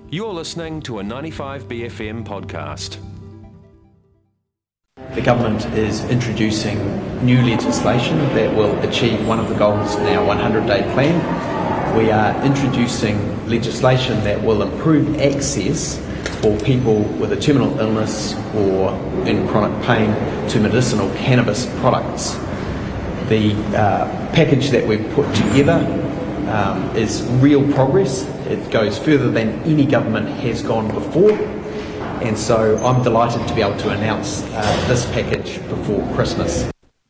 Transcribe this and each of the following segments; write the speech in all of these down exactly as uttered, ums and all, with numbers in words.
You're listening to a ninety-five B F M podcast. The government is introducing new legislation that will achieve one of the goals in our hundred-day plan. We are introducing legislation that will improve access for people with a terminal illness or in chronic pain to medicinal cannabis products. The uh, package that we've put together um, is real progress. It goes further than any government has gone before, and so I'm delighted to be able to announce uh, this package before Christmas.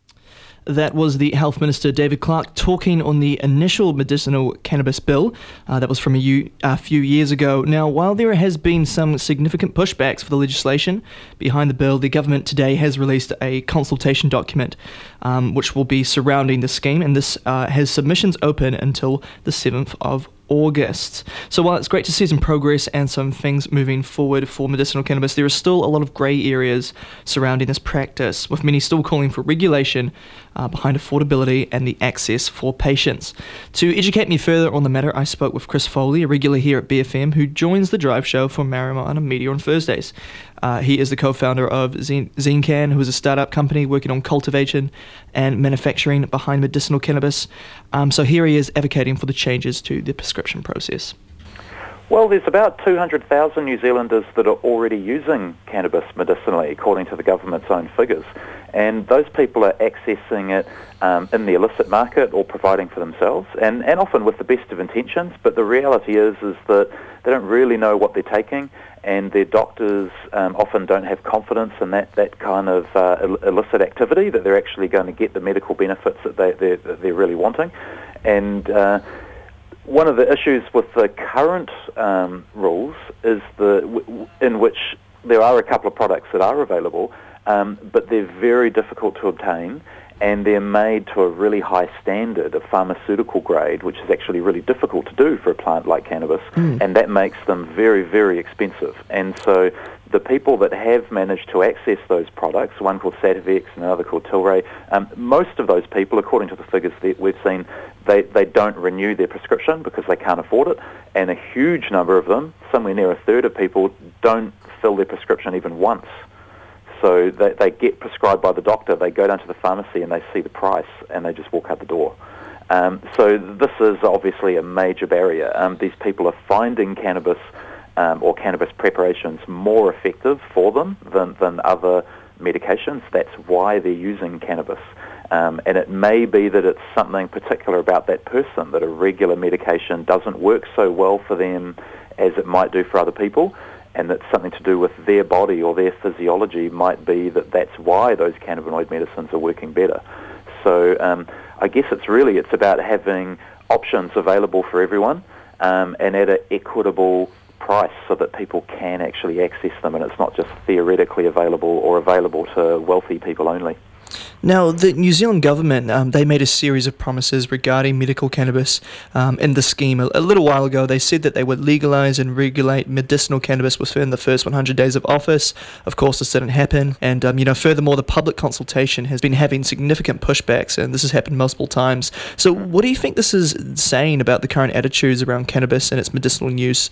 That was the Health Minister David Clark talking on the initial medicinal cannabis bill uh, that was from a, u- a few years ago. Now, while there has been some significant pushbacks for the legislation behind the bill, the government today has released a consultation document um, which will be surrounding the scheme, and this uh, has submissions open until the seventh of August. So while it's great to see some progress and some things moving forward for medicinal cannabis, there is still a lot of grey areas surrounding this practice, with many still calling for regulation uh, behind affordability and the access for patients. To educate me further on the matter, I spoke with Chris Foley, a regular here at B F M, who joins the drive show for Marijuana Media on Thursdays. Uh, he is the co-founder of Zen- Zencan, who is a startup company working on cultivation and manufacturing behind medicinal cannabis. Um, so here he is advocating for the changes to the prescription process. Well, there's about two hundred thousand New Zealanders that are already using cannabis medicinally, according to the government's own figures. And those people are accessing it um, in the illicit market or providing for themselves, and, and often with the best of intentions. But the reality is, is that they don't really know what they're taking, and their doctors um, often don't have confidence in that, that kind of uh, ill- illicit activity, that they're actually going to get the medical benefits that, they, they're, that they're really wanting. And uh, one of the issues with the current um, rules is the w- in which there are a couple of products that are available, um, but they're very difficult to obtain, and they're made to a really high standard of pharmaceutical grade, which is actually really difficult to do for a plant like cannabis, mm. and that makes them very, very expensive. And so the people that have managed to access those products, one called Sativex and another called Tilray, um, most of those people, according to the figures that we've seen, they, they don't renew their prescription because they can't afford it, and a huge number of them, somewhere near a third of people, don't fill their prescription even once. So they, they get prescribed by the doctor, they go down to the pharmacy and they see the price and they just walk out the door. Um, so this is obviously a major barrier. Um, these people are finding cannabis um, or cannabis preparations more effective for them than, than other medications. That's why they're using cannabis. Um, and it may be that it's something particular about that person, that a regular medication doesn't work so well for them as it might do for other people, and that something to do with their body or their physiology might be that that's why those cannabinoid medicines are working better. So um, I guess it's really, it's about having options available for everyone um, and at an equitable price so that people can actually access them, and it's not just theoretically available or available to wealthy people only. Now, the New Zealand government, um, they made a series of promises regarding medical cannabis um, in the scheme. A, a little while ago, they said that they would legalise and regulate medicinal cannabis within the first one hundred days of office. Of course, this didn't happen. And, um, you know, furthermore, the public consultation has been having significant pushbacks, and this has happened multiple times. So what do you think this is saying about the current attitudes around cannabis and its medicinal use?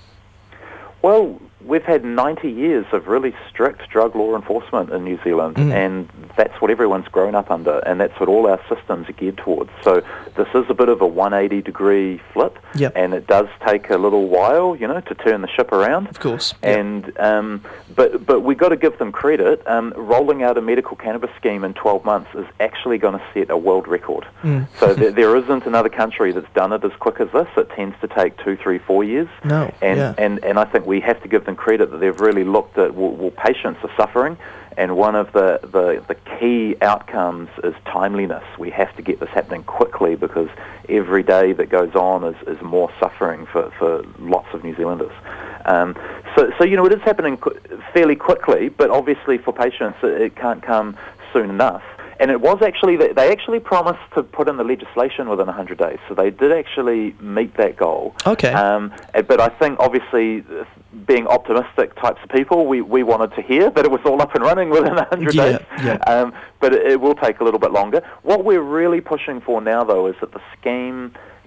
Well, we've had ninety years of really strict drug law enforcement in New Zealand, mm. and that's what everyone's grown up under, and that's what all our systems are geared towards. So this is a bit of a one hundred eighty degree flip, yep. and it does take a little while, you know, to turn the ship around. Of course. And yep. um, but but we've got to give them credit. Um, rolling out a medical cannabis scheme in twelve months is actually going to set a world record. Mm. So th- there isn't another country that's done it as quick as this. It tends to take two, three, four years. No. And yeah. and and I think we have to give them credit that they've really looked at, well, well patients are suffering, and one of the, the, the key outcomes is timeliness. We have to get this happening quickly because every day that goes on is, is more suffering for, for lots of New Zealanders. Um, so, so, you know, it is happening qu- fairly quickly, but obviously for patients it, it can't come soon enough. And it was actually, they actually promised to put in the legislation within one hundred days, so they did actually meet that goal. Okay. Um, but I think, obviously, being optimistic types of people, we, we wanted to hear that it was all up and running within one hundred yeah, days. Yeah. Um, but it, it will take a little bit longer. What we're really pushing for now, though, is that the scheme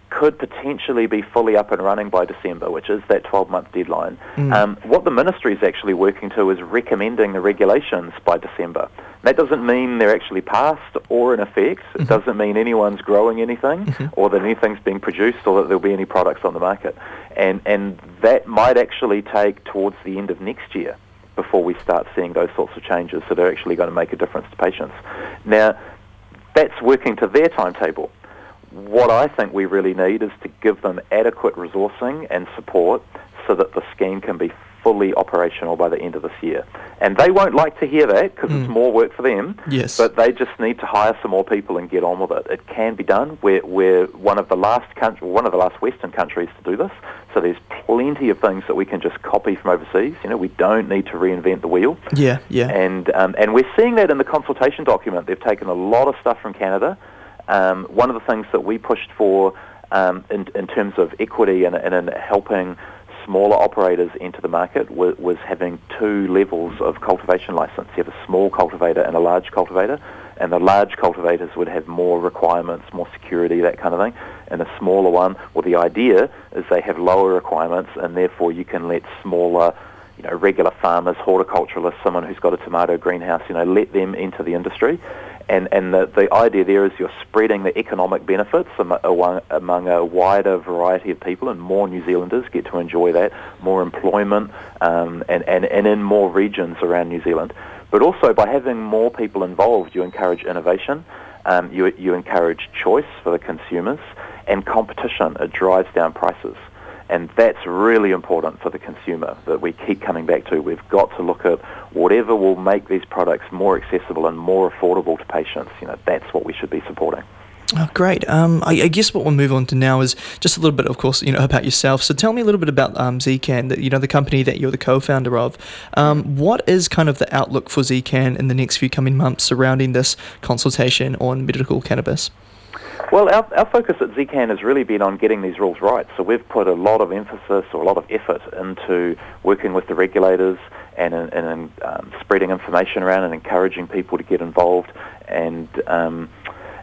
could potentially be fully up and running by December, which is that twelve-month deadline. Mm. Um, what the ministry is actually working to is recommending the regulations by December. That doesn't mean they're actually passed or in effect. It mm-hmm. doesn't mean anyone's growing anything mm-hmm. or that anything's being produced or that there'll be any products on the market. And and that might actually take towards the end of next year before we start seeing those sorts of changes that are actually going to make a difference to patients. Now, that's working to their timetable. What I think we really need is to give them adequate resourcing and support so that the scheme can be fully operational by the end of this year. And they won't like to hear that because mm. it's more work for them, yes. but they just need to hire some more people and get on with it. It can be done. We're, we're one of the last country, one of the last Western countries to do this, so there's plenty of things that we can just copy from overseas. You know, we don't need to reinvent the wheel. Yeah, yeah. And, um, and we're seeing that in the consultation document. They've taken a lot of stuff from Canada. Um, one of the things that we pushed for um, in, in terms of equity and, and in helping smaller operators enter the market was, was having two levels of cultivation license. You have a small cultivator and a large cultivator, and the large cultivators would have more requirements, more security, that kind of thing. And a smaller one, well, the idea is they have lower requirements, and therefore you can let smaller, you know, regular farmers, horticulturalists, someone who's got a tomato greenhouse, you know, let them into the industry. And and the, the idea there is you're spreading the economic benefits among, among a wider variety of people, and more New Zealanders get to enjoy that, more employment, um, and, and, and in more regions around New Zealand. But also by having more people involved, you encourage innovation, um, you, you encourage choice for the consumers, and competition. It drives down prices. And that's really important for the consumer that we keep coming back to. We've got to look at whatever will make these products more accessible and more affordable to patients. You know, that's what we should be supporting. Oh, great. Um, I, I guess what we'll move on to now is just a little bit, of course, you know, about yourself. So tell me a little bit about um, Zcan, the, you know, the company that you're the co-founder of. Um, what is kind of the outlook for Zcan in the next few coming months surrounding this consultation on medical cannabis? Well, our, our focus at Zcan has really been on getting these rules right. So we've put a lot of emphasis or a lot of effort into working with the regulators and in, and in um, spreading information around and encouraging people to get involved. And um,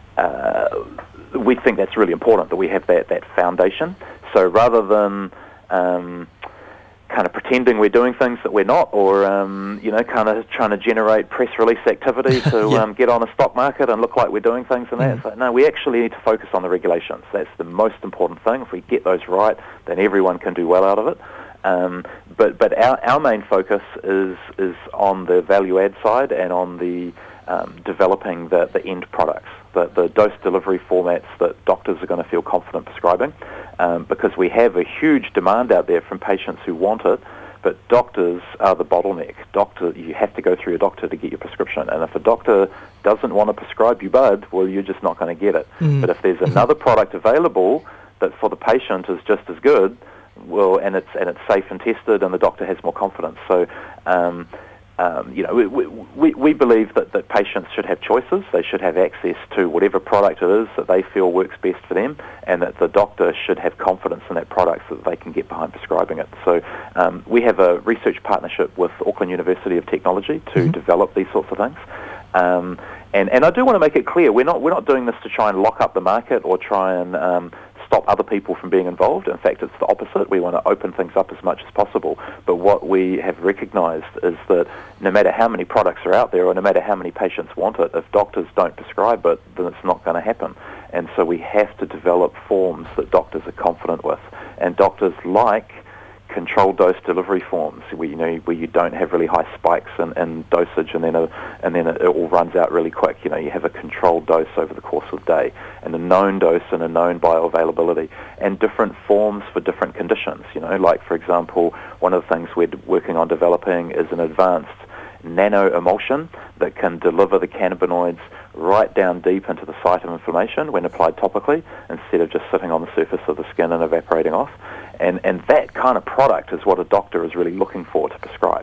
uh, we think that's really important, that we have that, that foundation. So rather than um, kind of pretending we're doing things that we're not, or um, you know, kind of trying to generate press release activity to yeah. um, get on a stock market and look like we're doing things and that. Mm. So, no, we actually need to focus on the regulations. That's the most important thing. If we get those right, then everyone can do well out of it. Um, but but our, our main focus is is on the value add side and on the um, developing the, the end products, the, the dose delivery formats that doctors are going to feel confident prescribing. Um, because we have a huge demand out there from patients who want it, but doctors are the bottleneck. Doctor, you have to go through a doctor to get your prescription, and if a doctor doesn't want to prescribe you bud, well, you're just not going to get it. Mm. But if there's another product available that for the patient is just as good, well, and it's and it's safe and tested, and the doctor has more confidence. So, um, Um, you know, we, we, we believe that, that patients should have choices. They should have access to whatever product it is that they feel works best for them, and that the doctor should have confidence in that product so that they can get behind prescribing it. So um, we have a research partnership with Auckland University of Technology to mm-hmm. develop these sorts of things. Um, and, and I do want to make it clear, we're not, we're not doing this to try and lock up the market or try and um, stop other people from being involved. In fact, it's the opposite. We want to open things up as much as possible. But what we have recognised is that no matter how many products are out there or no matter how many patients want it, if doctors don't prescribe it, then it's not going to happen. And so we have to develop forms that doctors are confident with. And doctors like controlled dose delivery forms, where you know where you don't have really high spikes in, in dosage, and then a, and then it all runs out really quick. You know, you have a controlled dose over the course of the day, and a known dose and a known bioavailability, and different forms for different conditions. You know, like for example, one of the things we're working on developing is an advanced nano emulsion that can deliver the cannabinoids right down deep into the site of inflammation when applied topically, instead of just sitting on the surface of the skin and evaporating off. And and that kind of product is what a doctor is really looking for to prescribe.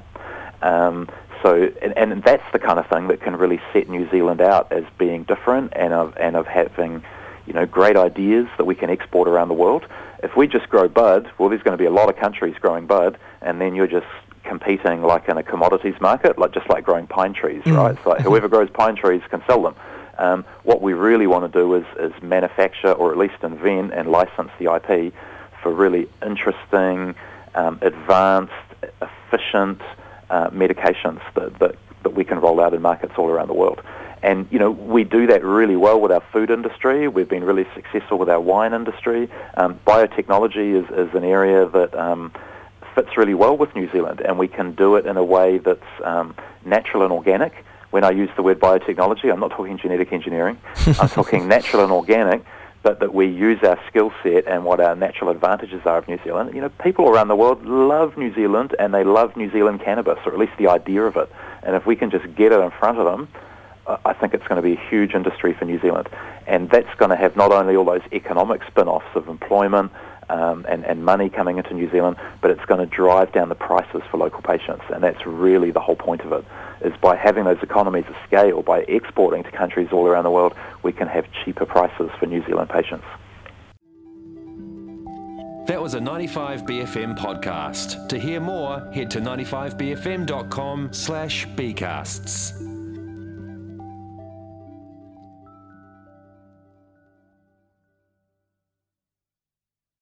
Um, so and, and that's the kind of thing that can really set New Zealand out as being different and of and of having, you know, great ideas that we can export around the world. If we just grow bud, well, there's going to be a lot of countries growing bud, and then you're just competing like in a commodities market, like just like growing pine trees, mm. right? So like whoever grows pine trees can sell them. Um, what we really want to do is, is manufacture, or at least invent and license the I P for really interesting, um, advanced, efficient uh, medications that, that, that we can roll out in markets all around the world. And, you know, we do that really well with our food industry. We've been really successful with our wine industry. Um, biotechnology is, is an area that um, fits really well with New Zealand, and we can do it in a way that's um, natural and organic. When I use the word biotechnology, I'm not talking genetic engineering. I'm talking natural and organic, but that we use our skill set and what our natural advantages are of New Zealand. You know, people around the world love New Zealand, and they love New Zealand cannabis, or at least the idea of it. And if we can just get it in front of them, I think it's going to be a huge industry for New Zealand. And that's going to have not only all those economic spin-offs of employment um, and, and money coming into New Zealand, but it's going to drive down the prices for local patients. And that's really the whole point of it, is by having those economies of scale, by exporting to countries all around the world, we can have cheaper prices for New Zealand patients. That was a ninety-five B F M podcast. To hear more, head to ninety-five b f m dot com slash b casts.